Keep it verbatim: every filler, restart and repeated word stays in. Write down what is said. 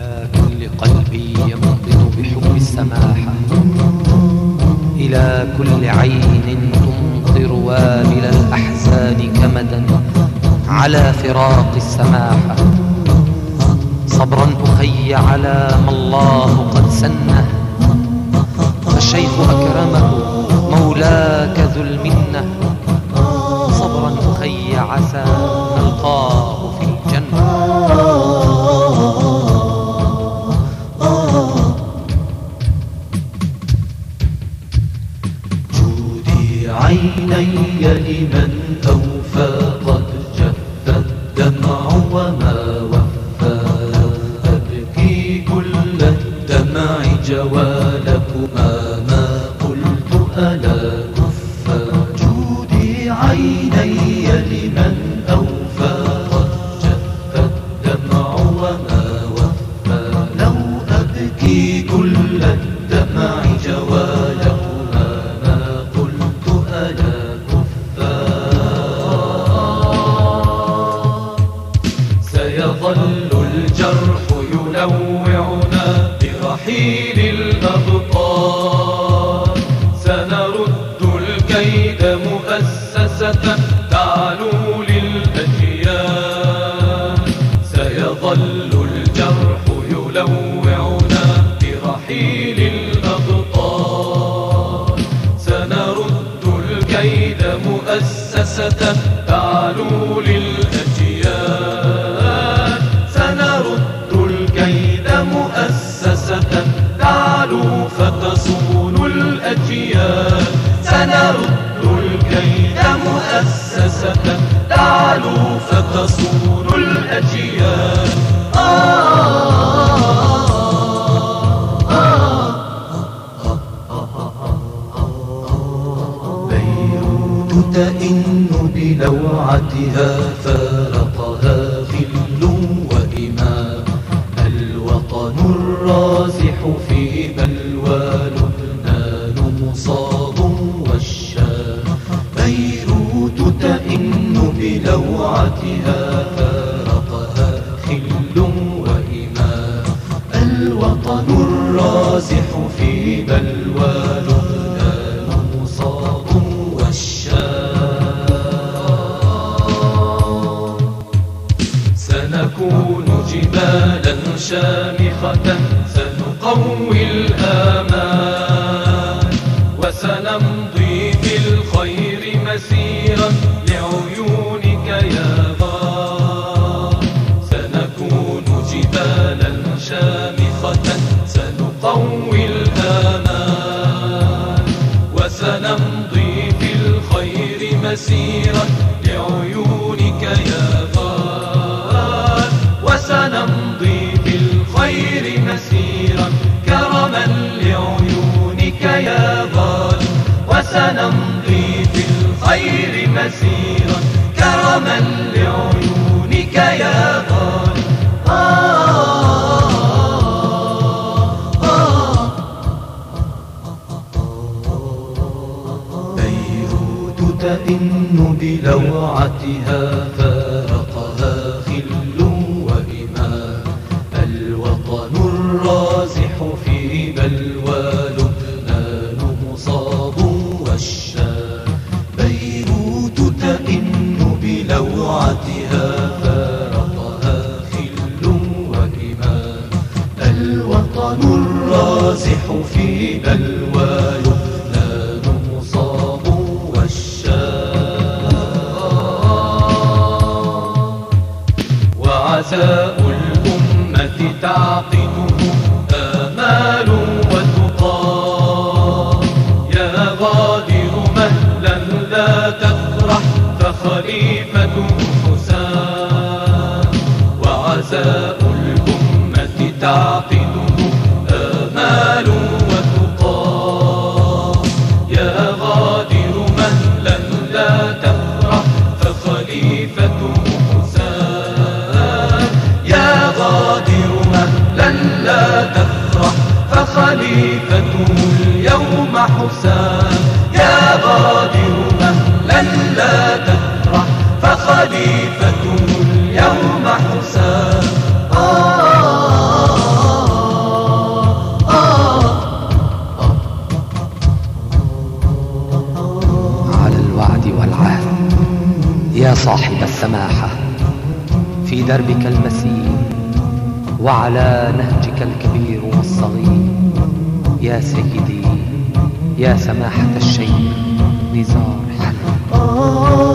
إلى كل قلبي ينبض بحب السماحة، إلى كل عين تمطر وابل الأحزان كمدا على فراق السماحة. صبرا أخي على ما الله قد سنه، فالشيخ أكرمه مولاك ذو المنة. صبرا أخي عسى نلقاه في الجنة. جودي عيني لمن أوفى، قد جف الدمع وما وفى. أبكي كل الدمع جوالكما، ما قلت ألا كفى. جودي عيني لمن أوفى، قد جف الدمع وما وفى. لو أبكي كل الدمع جوالكما، ما قلت ألا كفى. سيظل الجرح يلوعنا برحيل الأبطال، سنرد الكيد مؤسسة تعلو للأجيال. سيظل الجرح يلوعنا برحيل الأبطال، سنرد الكيد مؤسسة تعلو للأجيال. سنرد الكيد مؤسسة تعلو فتصون الأجيال. سنرد الكيد مؤسسة تعلو فتصون الأجيال. بيروت تئن بلوعتها، فارقها خل وإمام. الوطن الرازح في بلوى لبنان مصاب والشام. بيروت تئن بلوعتها، فارقها خل وإمام. الوطن الرازح في بلوى لبنان مصاب والشام. سنكون جبالا شامخة، سنقوي الآمال. وسنمضي بالخير مسيرا لعيونك يا غار. سنكون جبالا شامخة، سنقوي الآمال. وسنمضي بالخير مسيرا لعيونك يا غار. وسنمضي بالخير مسيرا كرما لعيونك يا غال. وسنمضي بالخير مسيرا كرما لعيونك يا غال. بيروت تئن بلوعتها، فارقها خل وإمام. الوطن الرازح في بلوى لبنان مصاب والشام. بيروت تئن بلوعتها، فارقها خل وإمام. الوطن الرازح في بلوى لبنان مصاب والشام. وعزاء الأمة تعقده آمال وتقى. يا غادر مهلا لا تفرح، فخليفته حسام. وعزاء الأمة تعقده آمال وتقى. يا غادر مهلا لا تفرح، فخليفته حسام. يا غادر مهلا لا تفرح، فخليفته اليوم حسام. يا غادر مهلا لا تفرح، فخليفته اليوم حسام. آه الود والعهد. يا صاحب السماحة في دربك المسير وعلى نهجك الكبير والصغير، يا سيدي يا سماحة الشيخ نزار حلب.